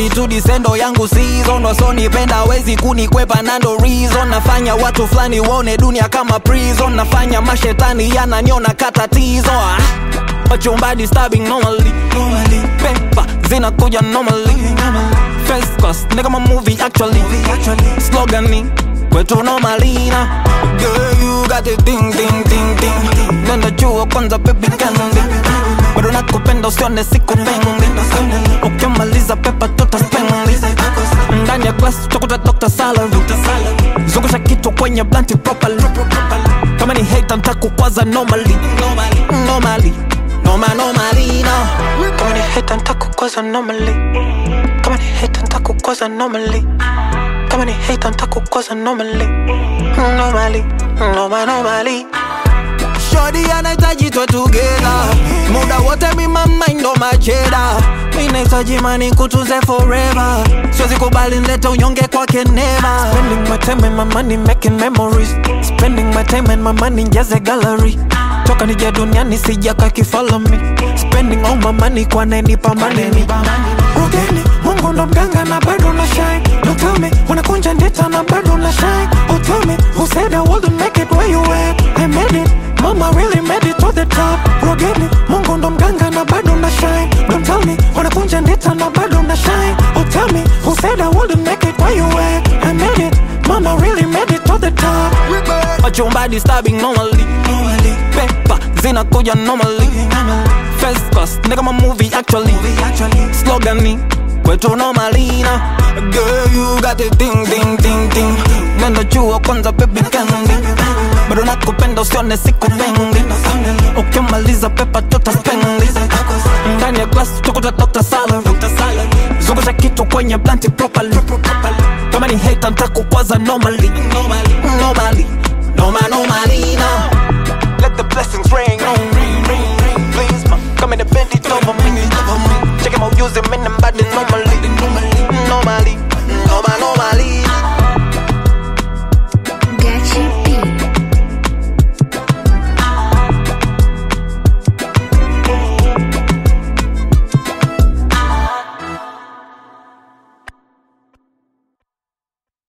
attitude sendo yangu season. Wasonipenda wezi kunikwepa nando reason. Nafanya watu flani wone dunia kama prison. Nafanya mashetani yananiona katatizo. Wachumba disturbing normally. Pepa zinakuja normally. First class nigga my movie actually. Slogani kwetu normally na. Girl you got the ding ding ding ding. Nenda jua kwanza baby kandi. Bado nakupenda usione sikupendi. Ukimaliza pepa tutaspendi. Ndani ya class utakuta Dr. Salary. Zungusha kitu kwenye blunt properly. Kama ni hate nitakukwaza normally. Normally no. Kama ni hate nitakukwaza normally. Kama ni hate nitakukwaza normally. Kama ni hate nitakukwaza normally. Normally. Shorty anahitaji tuwe together. Muda wote mi my mind on my cheddar. Mi nahitaji money kutunze forever. Siwezi kubali nilete unyonge kwake never. Spending my time and my money making memories. Spending my time and my money njaze gallery. Toka nije duniani sijaka kifollow me. Spending all my money kwa nenipa maneni. Rogeni, Mungu ndo mganga na bado na shine. Don't tell me, unakunja ndeta na bado na shine. Oh tell me, who said I wouldn't make it where you at? I made it, mama really made it to the top. Rogeni, Mungu ndo mganga na bado na shine. Don't tell me, unakunja ndeta na bado na shine. Oh tell me, who said I wouldn't make it where you at? I made it, mama really made it to the top. Wachumba disturbing normally. Pepa zinakuja normally. First class nigga my movie actually. Slogani kwetu normally na. Girl you got the ding ding ding ding. Nenda jua kwanza baby kandi. Bado nakupenda usione sikupendi. Ukimaliza pepa tutaspendi. Ndani ya class utakuta Dr. Salary. Zungusha kitu kwenye blunt properly. Kama ni hate nitakukwaza normally. Normally na. Let the blessings rain.